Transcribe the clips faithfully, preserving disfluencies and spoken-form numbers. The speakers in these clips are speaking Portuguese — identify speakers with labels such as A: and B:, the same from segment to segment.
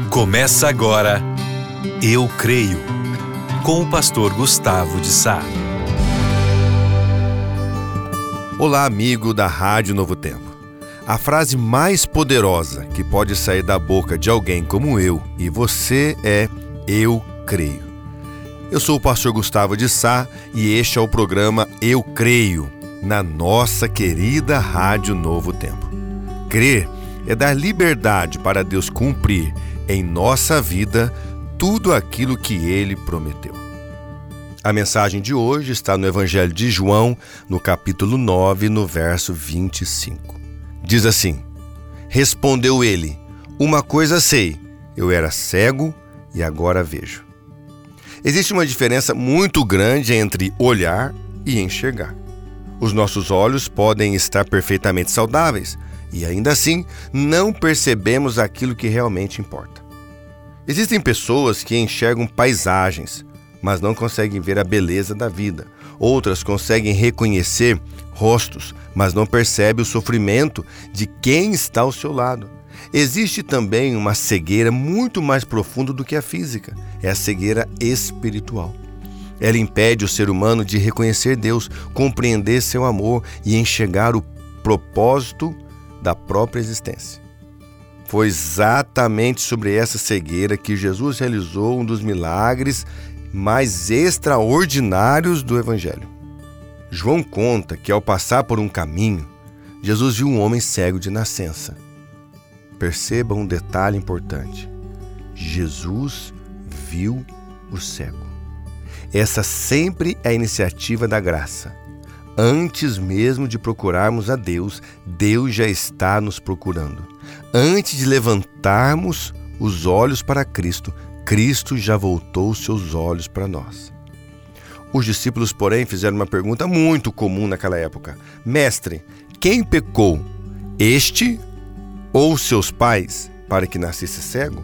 A: Começa agora, Eu Creio, com o pastor Gustavo de Sá.
B: Olá, amigo da Rádio Novo Tempo. A frase mais poderosa que pode sair da boca de alguém como eu e você é Eu Creio. Eu sou o pastor Gustavo de Sá e este é o programa Eu Creio, na nossa querida Rádio Novo Tempo. Crer é dar liberdade para Deus cumprir em nossa vida tudo aquilo que Ele prometeu. A mensagem de hoje está no Evangelho de João, no capítulo nove, no verso vinte e cinco. Diz assim: Respondeu ele, uma coisa sei, eu era cego e agora vejo. Existe uma diferença muito grande entre olhar e enxergar. Os nossos olhos podem estar perfeitamente saudáveis e ainda assim não percebemos aquilo que realmente importa. Existem pessoas que enxergam paisagens, mas não conseguem ver a beleza da vida. Outras conseguem reconhecer rostos, mas não percebem o sofrimento de quem está ao seu lado. Existe também uma cegueira muito mais profunda do que a física. É a cegueira espiritual. Ela impede o ser humano de reconhecer Deus, compreender seu amor e enxergar o propósito da própria existência. Foi exatamente sobre essa cegueira que Jesus realizou um dos milagres mais extraordinários do Evangelho. João conta que ao passar por um caminho, Jesus viu um homem cego de nascença. Perceba um detalhe importante. Jesus viu o cego. Essa sempre é a iniciativa da graça. Antes mesmo de procurarmos a Deus, Deus já está nos procurando. Antes de levantarmos os olhos para Cristo, Cristo já voltou seus olhos para nós. Os discípulos, porém, fizeram uma pergunta muito comum naquela época. Mestre, quem pecou, este ou seus pais, para que nascesse cego?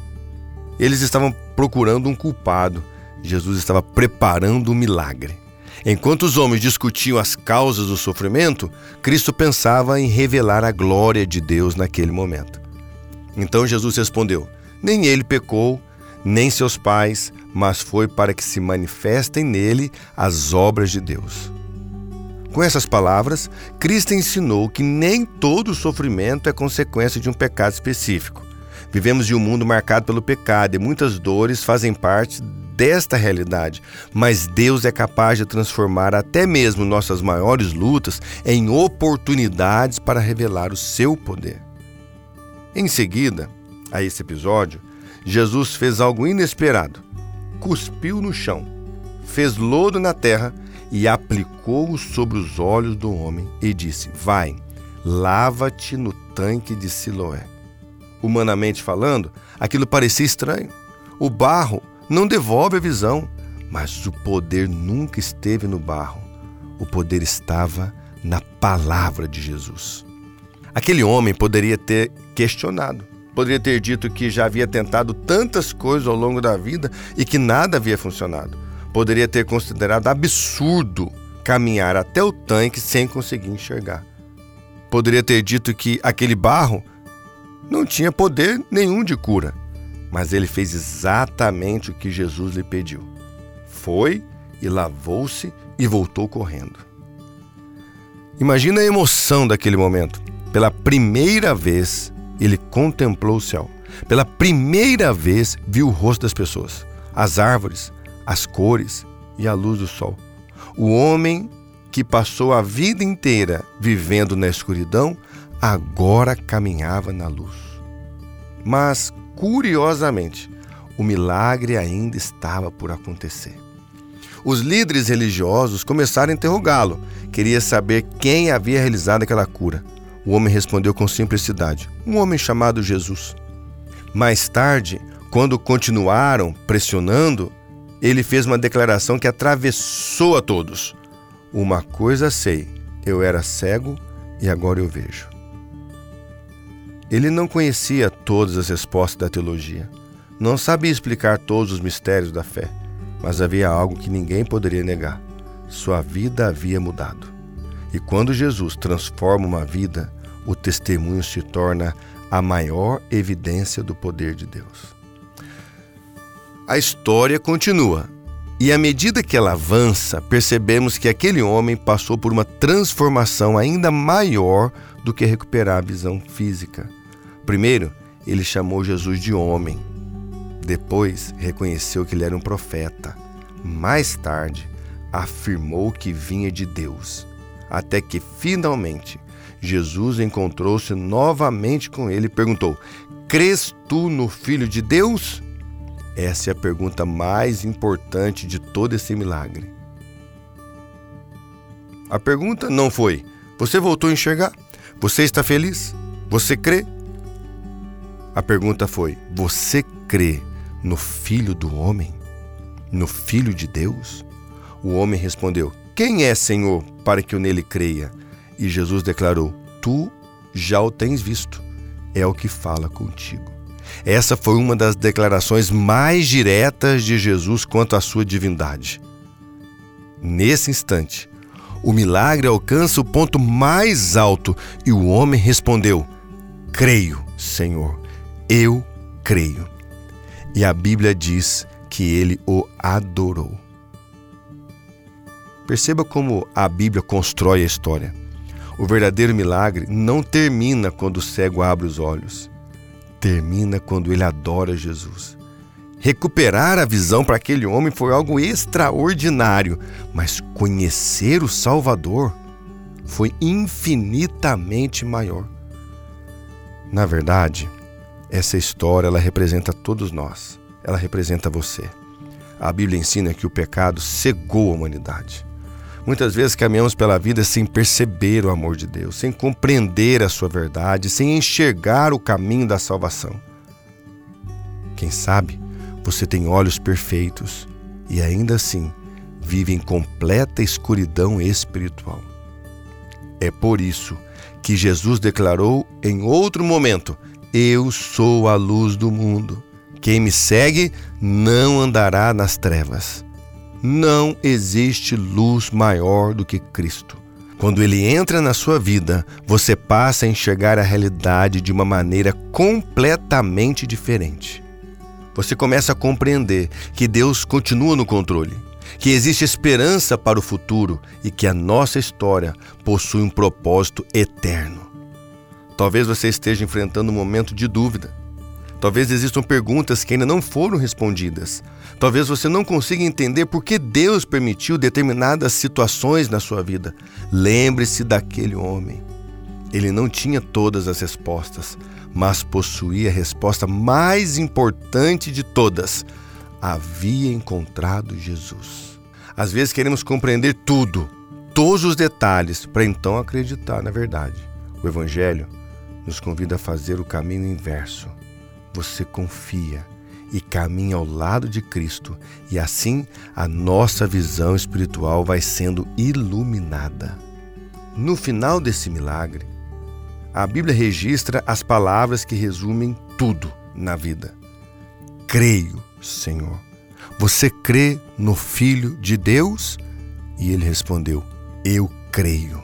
B: Eles estavam procurando um culpado. Jesus estava preparando um milagre. Enquanto os homens discutiam as causas do sofrimento, Cristo pensava em revelar a glória de Deus naquele momento. Então Jesus respondeu: nem ele pecou, nem seus pais, mas foi para que se manifestem nele as obras de Deus. Com essas palavras, Cristo ensinou que nem todo sofrimento é consequência de um pecado específico. Vivemos em um mundo marcado pelo pecado e muitas dores fazem parte desta realidade, mas Deus é capaz de transformar até mesmo nossas maiores lutas em oportunidades para revelar o seu poder. Em seguida a esse episódio, Jesus fez algo inesperado. Cuspiu no chão, fez lodo na terra e aplicou-o sobre os olhos do homem e disse: vai, lava-te no tanque de Siloé. Humanamente falando, aquilo parecia estranho. O barro não devolve a visão, mas o poder nunca esteve no barro. O poder estava na palavra de Jesus. Aquele homem poderia ter questionado, poderia ter dito que já havia tentado tantas coisas ao longo da vida e que nada havia funcionado. Poderia ter considerado absurdo caminhar até o tanque sem conseguir enxergar. Poderia ter dito que aquele barro não tinha poder nenhum de cura. Mas ele fez exatamente o que Jesus lhe pediu. Foi e lavou-se e voltou correndo. Imagina a emoção daquele momento. Pela primeira vez, ele contemplou o céu. Pela primeira vez, viu o rosto das pessoas, as árvores, as cores e a luz do sol. O homem que passou a vida inteira vivendo na escuridão, agora caminhava na luz. Mas, curiosamente, o milagre ainda estava por acontecer. Os líderes religiosos começaram a interrogá-lo. Queria saber quem havia realizado aquela cura. O homem respondeu com simplicidade: um homem chamado Jesus. Mais tarde, quando continuaram pressionando, ele fez uma declaração que atravessou a todos. Uma coisa sei, eu era cego e agora eu vejo. Ele não conhecia todas as respostas da teologia, não sabia explicar todos os mistérios da fé, mas havia algo que ninguém poderia negar: sua vida havia mudado. E quando Jesus transforma uma vida, o testemunho se torna a maior evidência do poder de Deus. A história continua, e à medida que ela avança, percebemos que aquele homem passou por uma transformação ainda maior do que recuperar a visão física. Primeiro, ele chamou Jesus de homem. Depois, reconheceu que ele era um profeta. Mais tarde, afirmou que vinha de Deus. Até que, finalmente, Jesus encontrou-se novamente com ele e perguntou: crês tu no Filho de Deus? Essa é a pergunta mais importante de todo esse milagre. A pergunta não foi: você voltou a enxergar? Você está feliz? Você crê? A pergunta foi: você crê no Filho do Homem? No Filho de Deus? O homem respondeu: quem é, Senhor, para que eu nele creia? E Jesus declarou: tu já o tens visto, é o que fala contigo. Essa foi uma das declarações mais diretas de Jesus quanto à sua divindade. Nesse instante, o milagre alcança o ponto mais alto e o homem respondeu: creio, Senhor, eu creio. E a Bíblia diz que ele o adorou. Perceba como a Bíblia constrói a história. O verdadeiro milagre não termina quando o cego abre os olhos. Termina quando ele adora Jesus. Recuperar a visão para aquele homem foi algo extraordinário, mas conhecer o Salvador foi infinitamente maior. Na verdade, essa história ela representa todos nós. Ela representa você. A Bíblia ensina que o pecado cegou a humanidade. Muitas vezes caminhamos pela vida sem perceber o amor de Deus, sem compreender a sua verdade, sem enxergar o caminho da salvação. Quem sabe você tem olhos perfeitos e ainda assim vive em completa escuridão espiritual. É por isso que Jesus declarou em outro momento: eu sou a luz do mundo. Quem me segue não andará nas trevas. Não existe luz maior do que Cristo. Quando Ele entra na sua vida, você passa a enxergar a realidade de uma maneira completamente diferente. Você começa a compreender que Deus continua no controle, que existe esperança para o futuro e que a nossa história possui um propósito eterno. Talvez você esteja enfrentando um momento de dúvida. Talvez existam perguntas que ainda não foram respondidas. Talvez você não consiga entender por que Deus permitiu determinadas situações na sua vida. Lembre-se daquele homem. Ele não tinha todas as respostas, mas possuía a resposta mais importante de todas. Havia encontrado Jesus. Às vezes queremos compreender tudo, todos os detalhes, para então acreditar na verdade. O Evangelho nos convida a fazer o caminho inverso. Você confia e caminha ao lado de Cristo, e assim a nossa visão espiritual vai sendo iluminada. No final desse milagre, a Bíblia registra as palavras que resumem tudo na vida. Creio, Senhor. Você crê no Filho de Deus? E ele respondeu: eu creio.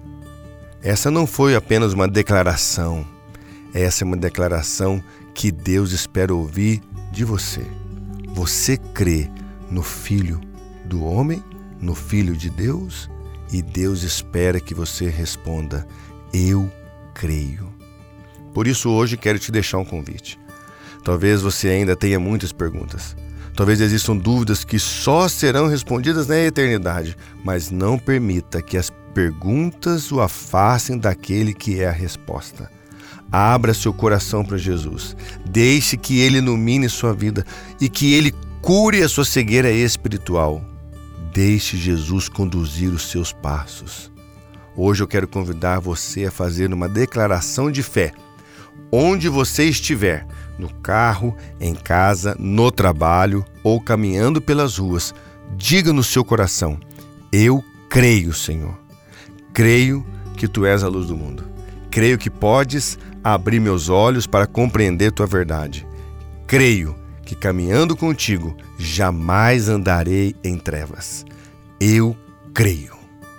B: Essa não foi apenas uma declaração. Essa é uma declaração que Deus espera ouvir de você. Você crê no Filho do Homem, no Filho de Deus? E Deus espera que você responda: eu creio. Por isso hoje quero te deixar um convite. Talvez você ainda tenha muitas perguntas. Talvez existam dúvidas que só serão respondidas na eternidade, mas não permita que as perguntas o afastem daquele que é a resposta. Abra seu coração para Jesus. Deixe que Ele ilumine sua vida e que Ele cure a sua cegueira espiritual. Deixe Jesus conduzir os seus passos. Hoje eu quero convidar você a fazer uma declaração de fé. Onde você estiver, no carro, em casa, no trabalho ou caminhando pelas ruas, diga no seu coração: eu creio, Senhor. Creio que Tu és a luz do mundo. Creio que podes abrir meus olhos para compreender Tua verdade. Creio que caminhando contigo jamais andarei em trevas. Eu creio.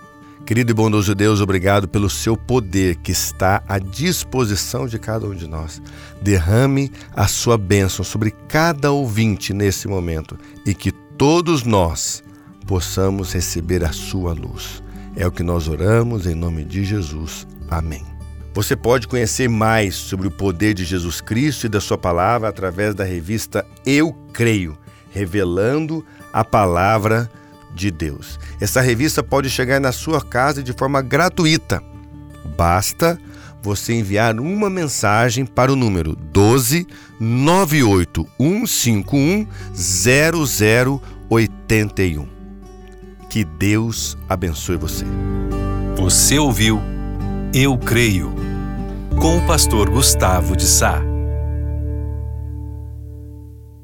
B: Querido e bondoso Deus, obrigado pelo seu poder que está à disposição de cada um de nós. Derrame a sua bênção sobre cada ouvinte nesse momento e que todos nós possamos receber a sua luz. É o que nós oramos em nome de Jesus. Amém. Você pode conhecer mais sobre o poder de Jesus Cristo e da sua palavra através da revista Eu Creio, revelando a palavra de Deus. Essa revista pode chegar na sua casa de forma gratuita. Basta você enviar uma mensagem para o número doze, nove oito um cinco um, zero zero oito um. Que Deus abençoe você.
A: Você ouviu Eu Creio, com o pastor Gustavo de Sá.